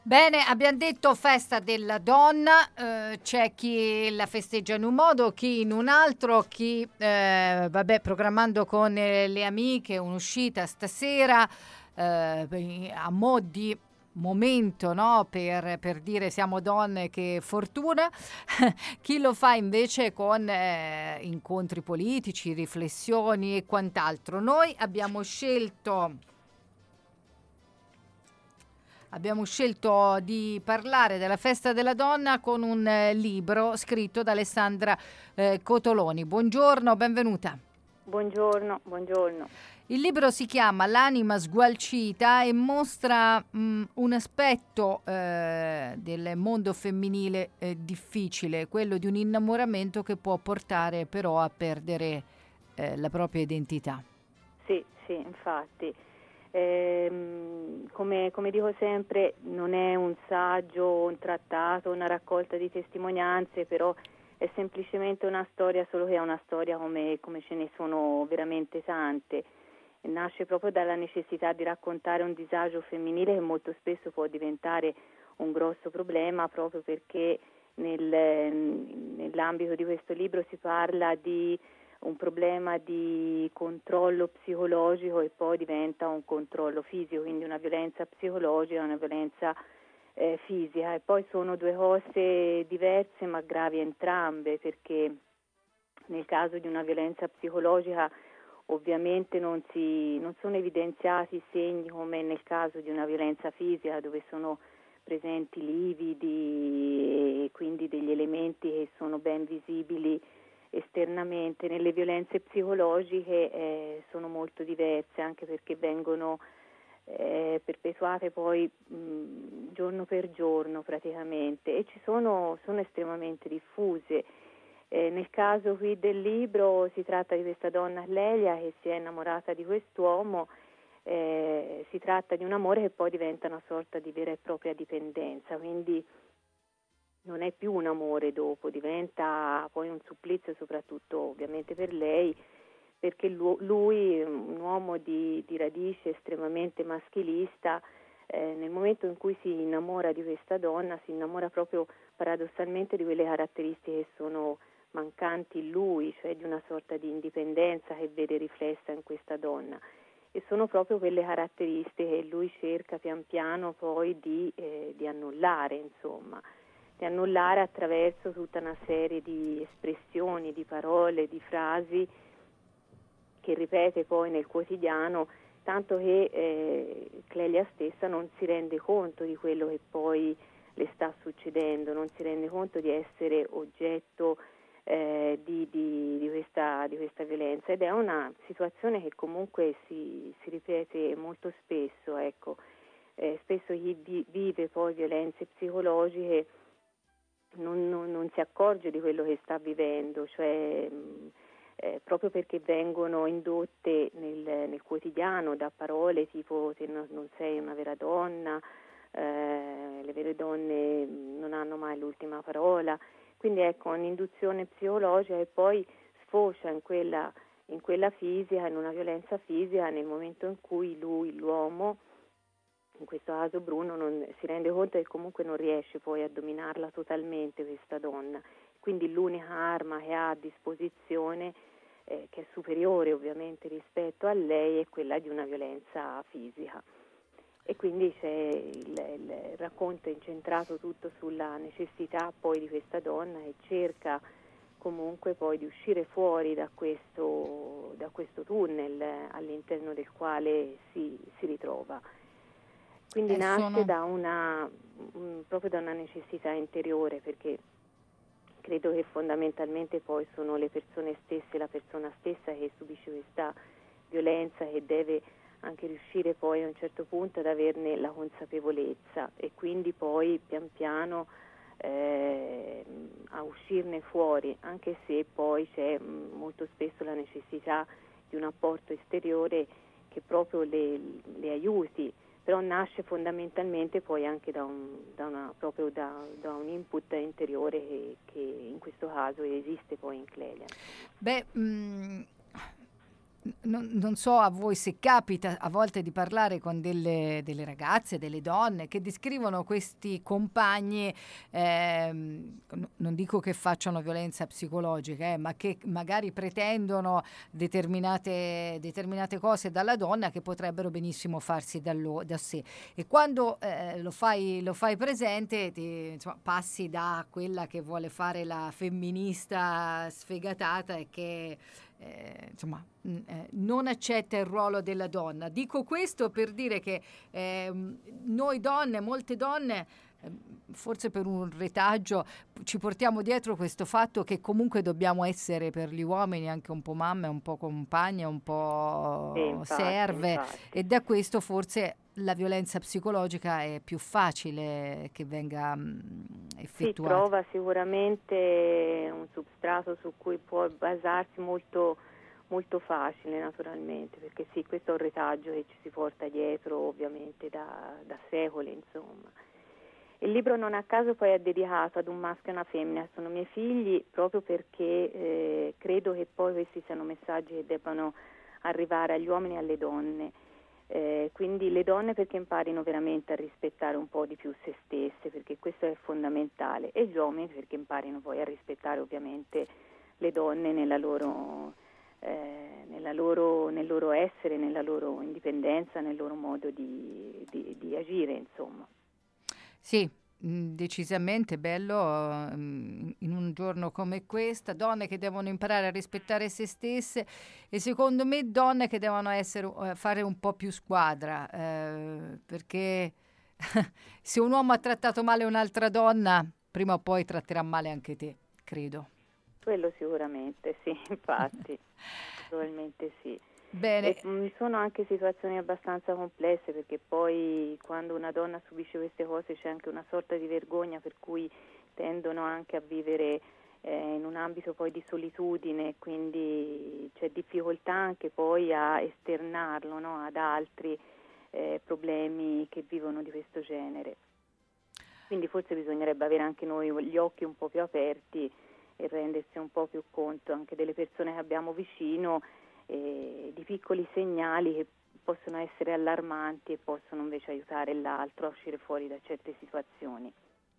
Bene, abbiamo detto festa della donna, c'è chi la festeggia in un modo, chi in un altro, chi programmando con le amiche un'uscita stasera a mo' di momento, no? Per dire siamo donne, che fortuna. Chi lo fa invece con incontri politici, riflessioni e quant'altro. Noi abbiamo scelto di parlare della festa della donna con un libro scritto da Alessandra Cotoloni. Buongiorno, benvenuta. Buongiorno, buongiorno. Il libro si chiama L'anima sgualcita e mostra un aspetto del mondo femminile difficile, quello di un innamoramento che può portare però a perdere la propria identità. Sì, infatti. Come dico sempre, non è un saggio, un trattato, una raccolta di testimonianze, però è semplicemente una storia, solo che è una storia come ce ne sono veramente tante. Nasce proprio dalla necessità di raccontare un disagio femminile che molto spesso può diventare un grosso problema, proprio perché nell'ambito di questo libro si parla di un problema di controllo psicologico e poi diventa un controllo fisico, quindi una violenza psicologica, una violenza fisica, e poi sono due cose diverse ma gravi entrambe, perché nel caso di una violenza psicologica ovviamente non sono evidenziati segni come nel caso di una violenza fisica, dove sono presenti lividi e quindi degli elementi che sono ben visibili esternamente. Nelle violenze psicologiche sono molto diverse, anche perché vengono perpetuate poi giorno per giorno praticamente, e sono estremamente diffuse. Nel caso qui del libro si tratta di questa donna Lelia che si è innamorata di quest'uomo. Si tratta di un amore che poi diventa una sorta di vera e propria dipendenza, quindi non è più un amore dopo, diventa poi un supplizio, soprattutto ovviamente per lei, perché lui, un uomo di radice estremamente maschilista, nel momento in cui si innamora di questa donna, si innamora proprio paradossalmente di quelle caratteristiche che sono mancanti in lui, cioè di una sorta di indipendenza che vede riflessa in questa donna, e sono proprio quelle caratteristiche che lui cerca pian piano poi di annullare, insomma, di annullare attraverso tutta una serie di espressioni, di parole, di frasi che ripete poi nel quotidiano, tanto che Clelia stessa non si rende conto di quello che poi le sta succedendo, non si rende conto di essere oggetto di questa violenza, ed è una situazione che comunque si ripete molto spesso, ecco. Spesso chi vive poi violenze psicologiche non si accorge di quello che sta vivendo, cioè proprio perché vengono indotte nel quotidiano da parole tipo "te non sei una vera donna", le vere donne non hanno mai l'ultima parola. Quindi ecco, un'induzione psicologica, e poi sfocia in quella fisica, in una violenza fisica, nel momento in cui lui, l'uomo, in questo caso Bruno, non si rende conto che comunque non riesce poi a dominarla totalmente questa donna. Quindi l'unica arma che ha a disposizione, che è superiore ovviamente rispetto a lei, è quella di una violenza fisica. E quindi il racconto è incentrato tutto sulla necessità poi di questa donna, che cerca comunque poi di uscire fuori da questo tunnel all'interno del quale si ritrova. Quindi nasce proprio da una necessità interiore, perché credo che fondamentalmente poi sono le persone stesse, la persona stessa che subisce questa violenza, che deve anche riuscire poi a un certo punto ad averne la consapevolezza, e quindi poi pian piano a uscirne fuori, anche se poi c'è molto spesso la necessità di un apporto esteriore che proprio le aiuti, però nasce fondamentalmente poi anche da un input interiore che in questo caso esiste poi in Clelia. Beh, non so a voi se capita a volte di parlare con delle ragazze, delle donne che descrivono questi compagni, non dico che facciano violenza psicologica, ma che magari pretendono determinate cose dalla donna che potrebbero benissimo farsi da sé. E quando lo fai presente, insomma, passi da quella che vuole fare la femminista sfegatata e che insomma, non accetta il ruolo della donna. Dico questo per dire che noi donne, molte donne, forse per un retaggio, ci portiamo dietro questo fatto che comunque dobbiamo essere per gli uomini anche un po' mamme, un po' compagne, un po' serve, e da questo forse la violenza psicologica è più facile che venga effettuata. Si trova sicuramente un substrato su cui può basarsi molto, molto facile, naturalmente, perché sì, questo è un retaggio che ci si porta dietro ovviamente da secoli, insomma. Il libro non a caso poi è dedicato ad un maschio e una femmina, sono miei figli, proprio perché credo che poi questi siano messaggi che debbano arrivare agli uomini e alle donne. Quindi le donne perché imparino veramente a rispettare un po' di più se stesse, perché questo è fondamentale, e gli uomini perché imparino poi a rispettare ovviamente le donne nel loro essere, nella loro indipendenza, nel loro modo di agire, insomma. Sì, decisamente bello in un giorno come questa, donne che devono imparare a rispettare se stesse, e secondo me donne che devono fare un po' più squadra, perché se un uomo ha trattato male un'altra donna, prima o poi tratterà male anche te, credo. Quello sicuramente, sì, infatti, probabilmente sì. Bene. E sono anche situazioni abbastanza complesse, perché poi quando una donna subisce queste cose c'è anche una sorta di vergogna, per cui tendono anche a vivere in un ambito poi di solitudine, quindi c'è difficoltà anche poi a esternarlo, no, ad altri problemi che vivono di questo genere. Quindi forse bisognerebbe avere anche noi gli occhi un po' più aperti e rendersi un po' più conto anche delle persone che abbiamo vicino, di piccoli segnali che possono essere allarmanti e possono invece aiutare l'altro a uscire fuori da certe situazioni.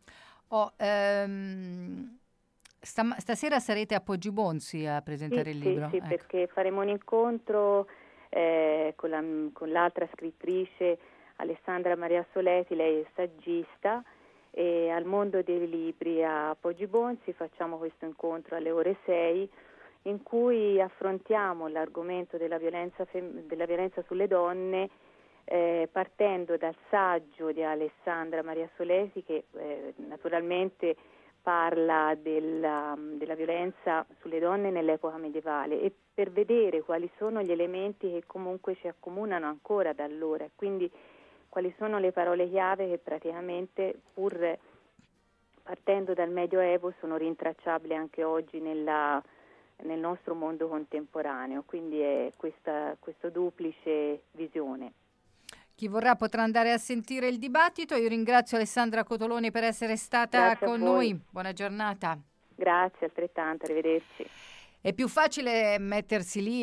Stasera sarete a Poggi Bonzi a presentare il libro? Sì, ecco. Perché faremo un incontro con l'altra scrittrice Alessandra Maria Soleti, lei è saggista, e al Mondo dei Libri a Poggi Bonzi facciamo questo incontro alle ore 6, in cui affrontiamo l'argomento della violenza sulle donne, partendo dal saggio di Alessandra Maria Soleti, che naturalmente parla della violenza sulle donne nell'epoca medievale, e per vedere quali sono gli elementi che comunque ci accomunano ancora da allora, e quindi quali sono le parole chiave che praticamente, pur partendo dal Medioevo, sono rintracciabili anche oggi nel nostro mondo contemporaneo. Quindi è questo duplice visione. Chi vorrà potrà andare a sentire il dibattito. Io ringrazio Alessandra Cotoloni per essere stata con noi. Buona giornata. Grazie, altrettanto, arrivederci. È più facile mettersi lì